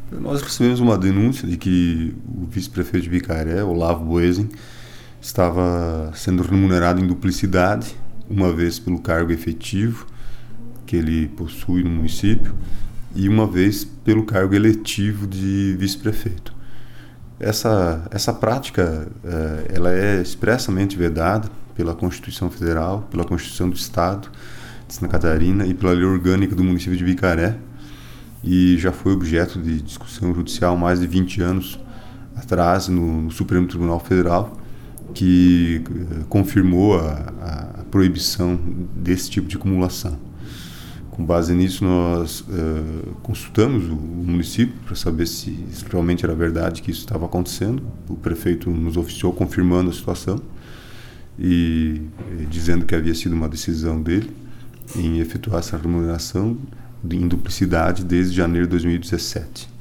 Nós recebemos uma denúncia de que o vice-prefeito de Bicaré, Olavo Boesen, estava sendo remunerado em duplicidade, uma vez pelo cargo efetivo que ele possui no município e uma vez pelo cargo eletivo de vice-prefeito. Essa prática ela é expressamente vedada pela Constituição Federal, pela Constituição do Estado de Santa Catarina e pela Lei Orgânica do município de Bicaré, e já foi objeto de discussão judicial há mais de 20 anos atrás no Supremo Tribunal Federal, que confirmou a proibição desse tipo de acumulação. Com base nisso, nós consultamos o município para saber se realmente era verdade que isso estava acontecendo. O prefeito nos oficiou confirmando a situação e dizendo que havia sido uma decisão dele em efetuar essa remuneração em duplicidade desde janeiro de 2017.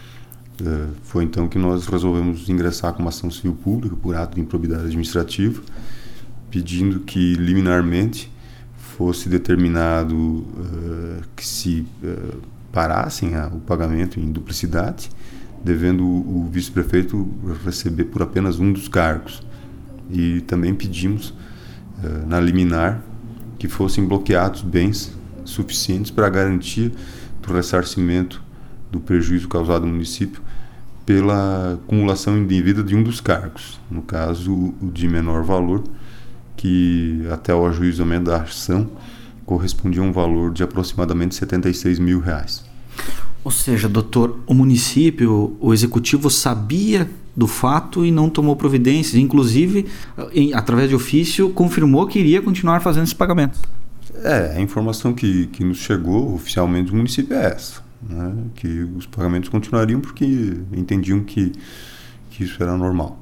Foi então que nós resolvemos ingressar com uma ação civil pública por ato de improbidade administrativa, pedindo que liminarmente fosse determinado que se parassem o pagamento em duplicidade, devendo o vice-prefeito receber por apenas um dos cargos. E também pedimos na liminar que fossem bloqueados bens suficientes para a garantia do ressarcimento do prejuízo causado ao município pela acumulação indevida de um dos cargos, no caso o de menor valor, que até o ajuizamento da ação correspondia a um valor de aproximadamente R$76 mil. Ou seja, doutor, o município, o executivo sabia do fato e não tomou providências, inclusive, através de ofício, confirmou que iria continuar fazendo esse pagamento. A informação que nos chegou oficialmente do município é essa, né? Que os pagamentos continuariam porque entendiam que isso era normal.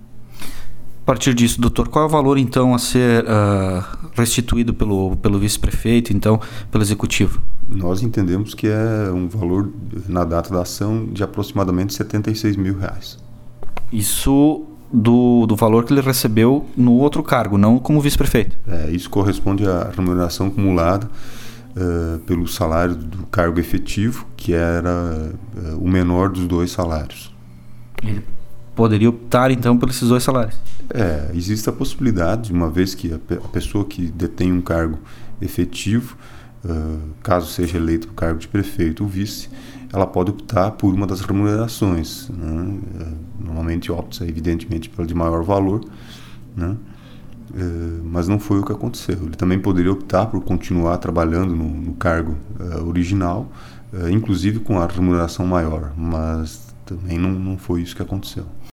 A partir disso, doutor, qual é o valor então a ser restituído pelo vice-prefeito, então pelo executivo? Nós entendemos que é um valor, na data da ação, de aproximadamente R$76 mil. Isso do valor que ele recebeu no outro cargo, não como vice-prefeito? Isso corresponde à remuneração acumulada pelo salário do cargo efetivo, que era o menor dos dois salários. Ele poderia optar então por esses dois salários? Existe a possibilidade, uma vez que a pessoa que detém um cargo efetivo, caso seja eleito o cargo de prefeito ou vice, ela pode optar por uma das remunerações, né? Normalmente opta, evidentemente, pela de maior valor, né? Mas não foi o que aconteceu. Ele também poderia optar por continuar trabalhando no cargo original, inclusive com a remuneração maior, mas também não foi isso que aconteceu.